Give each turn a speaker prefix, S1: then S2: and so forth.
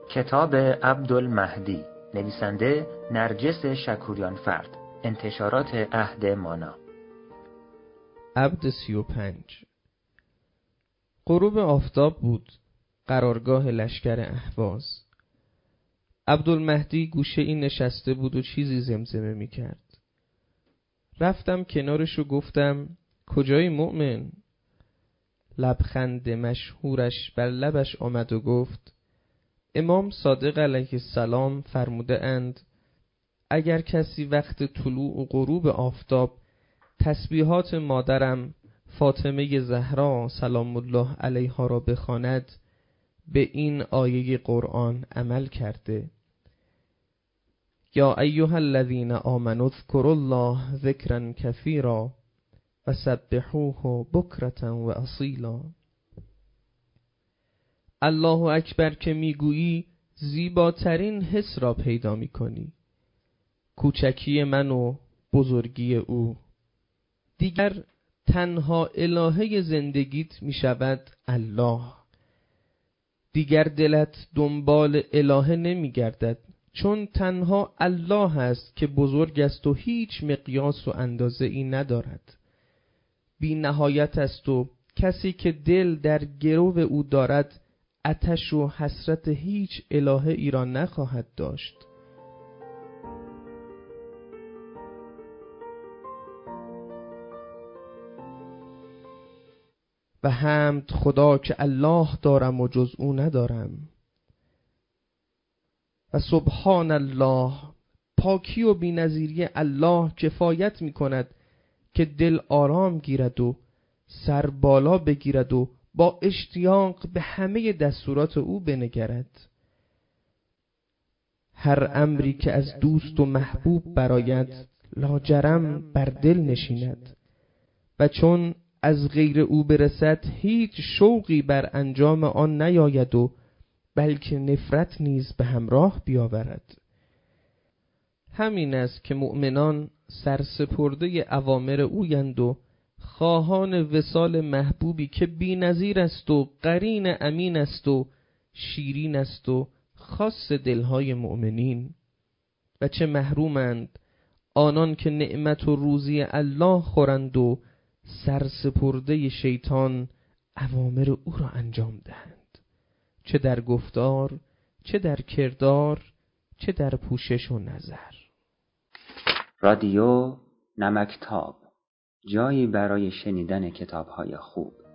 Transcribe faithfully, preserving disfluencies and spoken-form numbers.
S1: کتاب عبدالمهدی، نویسنده نرجس شکوریانفرد، انتشارات عهد مانا.
S2: عبد سی و پنج. غروب آفتاب بود، قرارگاه لشکر اهواز. عبدالمهدی گوشه این نشسته بود و چیزی زمزمه می کرد. رفتم کنارش و گفتم کجایی مؤمن؟ لبخند مشهورش بر لبش آمد و گفت امام صادق علیه السلام فرموده اند اگر کسی وقت طلوع و غروب آفتاب تسبیحات مادرم فاطمه زهرا سلام الله علیها را بخواند، به این آیه قرآن عمل کرده. یا ایها الذین آمنوا اذکروا الله ذکرا کثیرا و سبحوه بکرة و اصیلا. الله اکبر که میگویی زیباترین حس را پیدا میکنی، کوچکی من و بزرگی او. دیگر تنها الهه زندگیت میشود الله. دیگر دلت دنبال الهه نمیگردد، چون تنها الله است که بزرگ است و هیچ مقیاس و اندازه ای ندارد. بی نهایت است و کسی که دل در گرو او دارد آتش و حسرت هیچ الهه ای را نخواهد داشت. و حمد خدا که الله دارم و جز او ندارم. و سبحان الله، پاکی و بی‌نظیری الله کفایت می کند که دل آرام گیرد و سر بالا بگیرد و با اشتیاق به همه دستورات او بنگرد. هر امری که از دوست و محبوب براید لاجرم بر دل نشیند و چون از غیر او برسد هیچ شوقی بر انجام آن نیاید و بلکه نفرت نیز به همراه بیاورد. همین است که مؤمنان سرسپرده اوامر اویند و خواهان وصال محبوبی که بی‌نظیر است و قرین امین است و شیرین است و خاص دلهای مؤمنین. و چه محرومند آنان که نعمت و روزی الله خورند و سرسپرده شیطان اوامر او را انجام دهند، چه در گفتار، چه در کردار، چه در پوشش و نظر.
S1: رادیو نمکتاب، جایی برای شنیدن کتاب‌های خوب.